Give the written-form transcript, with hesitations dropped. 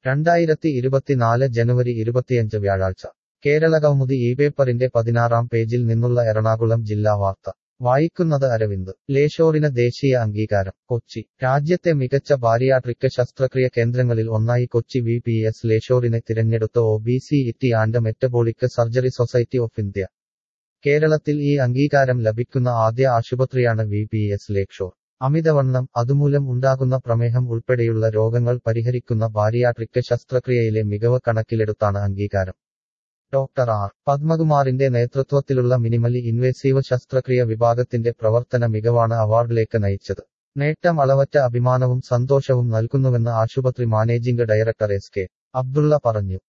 2024 ജനുവരി 25 വ്യാഴാഴ്ച കേരളകൗമുദി ഈ പേപ്പറിന്റെ 16-ാം പേജിൽ നിന്നുള്ള എറണാകുളം ജില്ലാ വാർത്ത വായിക്കുന്നത് അരവിന്ദ് ലേഷോറിന് ദേശീയ അംഗീകാരം കൊച്ചി രാജ്യത്തെ മികച്ച ബാരിയാട്രിക് ശസ്ത്രക്രിയ കേന്ദ്രങ്ങളിൽ ഒന്നായി കൊച്ചി VPS ലേഷോറിനെ തിരഞ്ഞെടുത്ത OBCIT and metabolic surgery society of India. കേരളത്തിൽ ഈ അംഗീകാരം ലഭിക്കുന്ന ആദ്യ ആശുപത്രിയാണ് VPS ലേക്ഷോർ. അമിതവണ്ണം, അതുമൂലം ഉണ്ടാകുന്ന പ്രമേഹം ഉൾപ്പെടെയുള്ള രോഗങ്ങൾ പരിഹരിക്കുന്ന ബാരിയാട്രിക് ശസ്ത്രക്രിയയിലെ മികവ് കണക്കിലെടുത്താണ് അംഗീകാരം. Doctor R. പദ്മകുമാറിന്റെ നേതൃത്വത്തിലുള്ള മിനിമലി ഇൻവേസീവ് ശസ്ത്രക്രിയ വിഭാഗത്തിന്റെ പ്രവർത്തന മികവാണ് അവാർഡിലേക്ക് നയിച്ചത്. നേട്ടം അളവറ്റ അഭിമാനവും സന്തോഷവും നൽകുന്നുവെന്ന് ആശുപത്രി മാനേജിംഗ് ഡയറക്ടർ SK. അബ്ദുള്ള പറഞ്ഞു.